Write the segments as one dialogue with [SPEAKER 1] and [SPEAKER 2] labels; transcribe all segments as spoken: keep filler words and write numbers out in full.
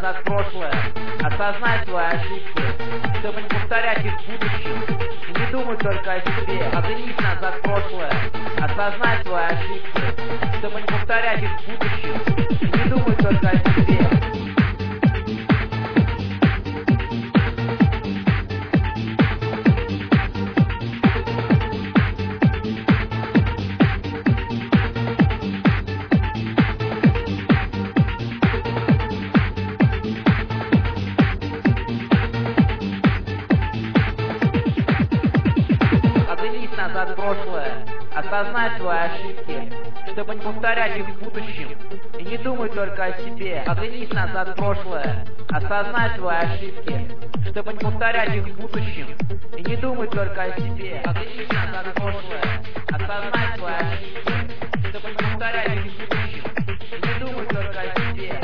[SPEAKER 1] назад в прошлое, осознай свои ошибки, чтобы не повторять их в будущем. И не думай только о себе, оглянись назад в прошлое, осознай свои ошибки, чтобы не повторять их в будущем. И не думай только о себе. Оглянись назад в прошлое, осознай свои ошибки, чтобы не повторять их в будущем. И не думай только о себе, оглянись назад в прошлое, осознай свои ошибки, чтобы не повторять их в будущем. И не думай только о себе, оглянись назад в прошлое, осознай свои ошибки, чтобы не повторять их в будущем. И не думай только о себе.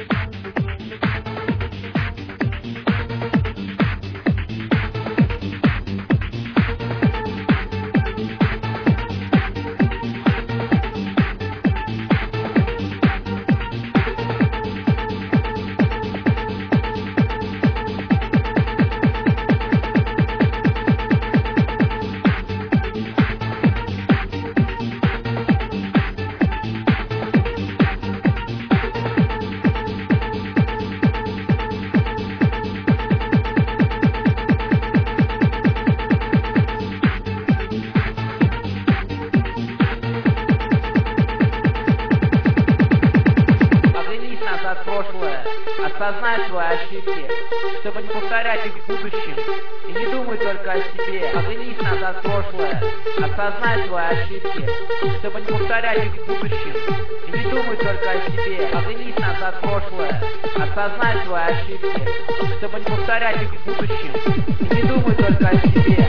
[SPEAKER 1] Назад в прошлое, осознай свои ошибки, чтобы не повторять их в будущем. И не думай только о себе, оглянись назад в прошлое, осознай свои ошибки, чтобы не повторять их в будущем. И не думай только о себе, оглянись назад в прошлое, осознай свои ошибки, чтобы не повторять их в будущем. И не думай только о себе.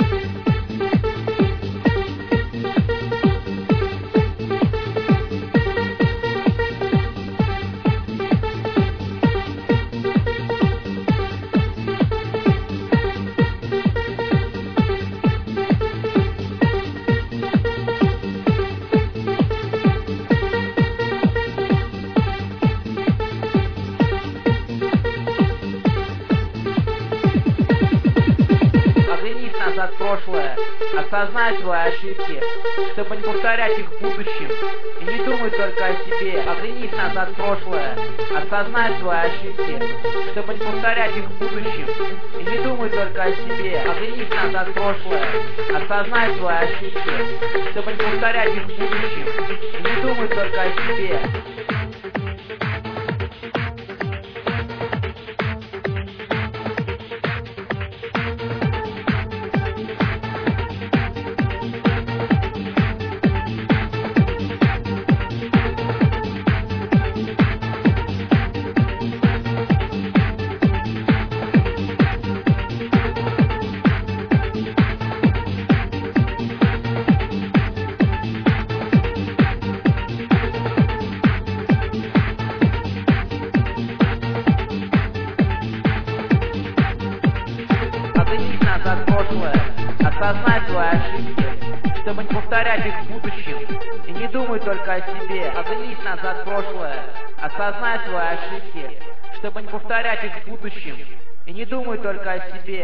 [SPEAKER 1] Назад в прошлое, осознай свои ошибки, чтобы не повторять их в будущем. И не думай только о себе, оглянись назад в прошлое, осознай свои ошибки, чтобы не повторять их в будущем. И не думай только о себе, оглянись назад в прошлое, осознай свои ошибки, чтобы не повторять их в будущем. И не думай только о себе. Оглянись назад в прошлое, осознай свои ошибки, чтобы не повторять их в будущем. И не думай только о себе, оглянись назад в прошлое, осознай свои ошибки, чтобы не повторять их в будущем. И не думай только о себе.